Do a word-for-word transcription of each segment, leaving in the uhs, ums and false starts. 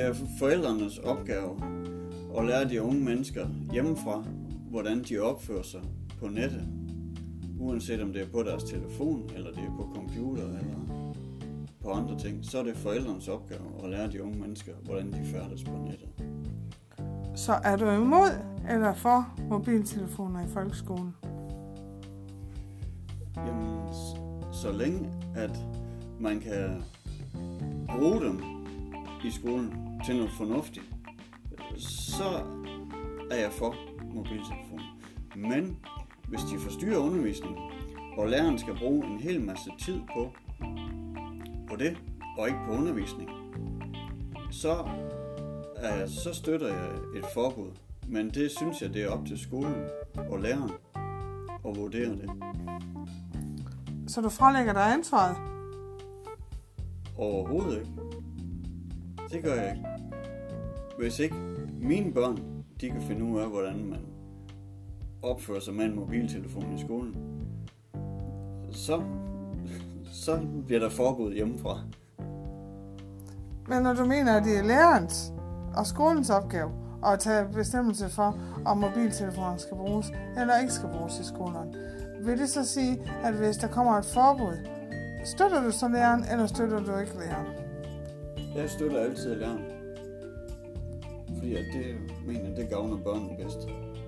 Det er forældrenes opgave at lære de unge mennesker hjemmefra, hvordan de opfører sig på nettet. Uanset om det er på deres telefon, eller det er på computer, eller på andre ting, så er det forældrenes opgave at lære de unge mennesker, hvordan de færdes på nettet. Så er du imod eller for mobiltelefoner i folkeskolen? Jamen, så længe at man kan bruge dem i skolen til noget fornuftigt, så er jeg for mobiltelefoner. Men hvis de forstyrrer undervisningen, og læreren skal bruge en hel masse tid på, på det, og ikke på undervisning, så, uh, så støtter jeg et forbud. Men det synes jeg, det er op til skolen og læreren at vurdere det. Så du fralægger dig ansvaret? Overhovedet ikke. Det gør jeg ikke. Hvis ikke mine børn, de kan finde ud af, hvordan man opfører sig med en mobiltelefon i skolen, så, så bliver der forbud hjemmefra. Men når du mener, at det er lærerens og skolens opgave at tage bestemmelse for, om mobiltelefoner skal bruges eller ikke skal bruges i skolerne, vil det så sige, at hvis der kommer et forbud, støtter du så læreren, eller støtter du ikke læreren? Jeg støtter altid læreren. Fordi at det mener, det gavner børnene bedst.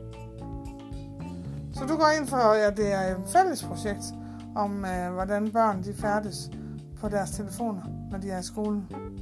Så du går ind for, at det er et fælles projekt om, øh, hvordan børn de færdes på deres telefoner, når de er i skolen?